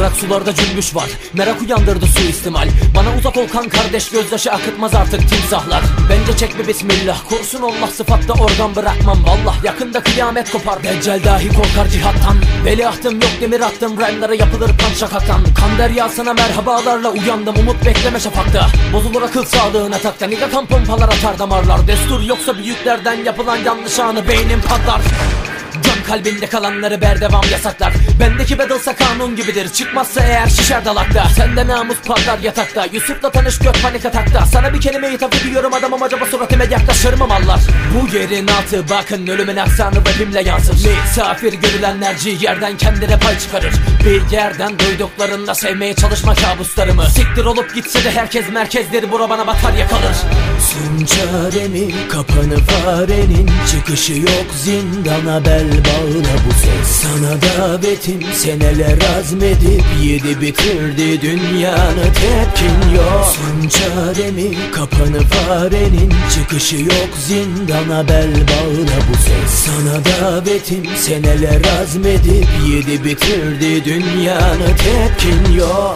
Berrak sularda cümbüş var, merak uyandırdı suistimal. Bana uzak ol kan kardeş, gözyaşı akıtmaz artık timsahlar. Bence çek bir bismillah, korusun Allah, sıfatta organ bırakmam vallah. Yakında kıyamet kopar, Deccal dahi korkar cihattan. Veliahtım yok, demir attım, rhyme'lara yapılır kan şakaktan. Kan deryasına merhabalarla uyandım, umut bekleme şafakta. Bozulur akıl sağlığına takta, niga kan pompalar atar damarlar. Destur yoksa büyüklerden yapılan yanlış anı beynim patlar. Can kalbinde kalanları berdevam yasaklar. Bendeki battlesa kanun gibidir, çıkmazsa eğer şişer dalakta. Sende namus patlar yatakta, Yusuf'la tanış gök panik atakta. Sana bir kelime hitap ediyorum adamım, acaba suratıma yaklaşır mı mallar? Bu yerin altı bakın, ölümün aksanı rapimle yansır. Misafir görülenler ciğerden kendine pay çıkarır. Bir yerden duyduklarında sevmeye çalışma kabuslarımı. Siktir olup gitse de herkes merkezleri, bura bana batar yakalır. Sun çaremi kapanı farenin, çıkışı yok zindana bel bağla bu ses. Sana davetim seneler azmedip yedi bitirdi dünyanı, tepkin yok. Sun çaremi kapanı farenin, çıkışı yok zindana bel bağla bu ses. Sana davetim seneler azmedip yedi bitirdi dünyanı, tepkin yok.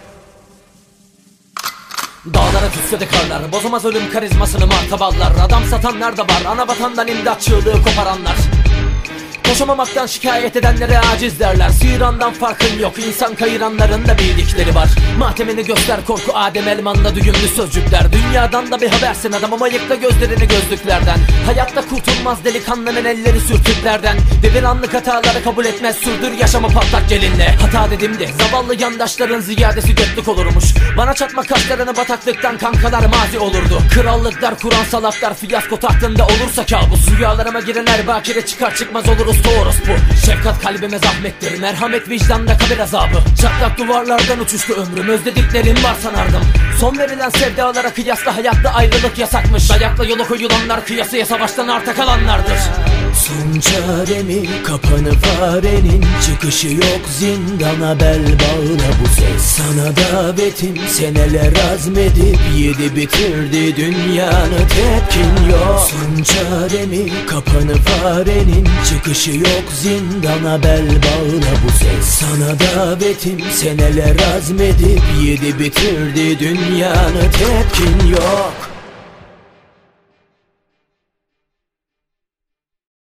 Dağlara küsledi karlar, bozamaz ölüm karizmasını martaballar. Adam satanlar da var, ana vatandan imdat çığlığı koparanlar. Koşamamaktan şikayet edenlere aciz derler. Sirandan farkın yok, insan kayıranların da bildikleri var. Matemini göster korku, Adem Elman'da düğümlü sözcükler. Dünyadan da bir habersin adam ama yıkla gözlerini gözlüklerden. Hayatta kurtulmaz delikanlının elleri sürtüklerden. Ve bir anlık hataları kabul etmez, sürdür yaşamı patlak gelinle. Hata dedim de zavallı yandaşların ziyadesi götlük olurmuş. Bana çatma kaşlarını bataklıktan kankalar mazi olurdu. Krallıklar kuran salaklar fiyasko tahtında olursa kabus. Rüyalarıma girenler bakire çıkar çıkmaz oluruz doğrusu bu. Şefkat kalbime zahmettir, merhamet vicdanda kabir azabı. Çatlak duvarlardan uçuştu ömrüm, özlediklerim var sanardım. Son verilen sevdalara kıyasla hayatta ayrılık yasakmış. Dayakla yola koyulanlar kıyasıya savaştan arta kalanlardır. Son çaremi kapanı farenin, çıkışı yok zindana bel bağla bu ses. Sana davetim seneler azmedip yedi bitirdi dünyanı, tepkin yok. Son çaremi kapanı farenin, çıkışı yok zindana bel bağla bu ses. Sana davetim seneler azmedip yedi bitirdi dünyanı, tepkin yok.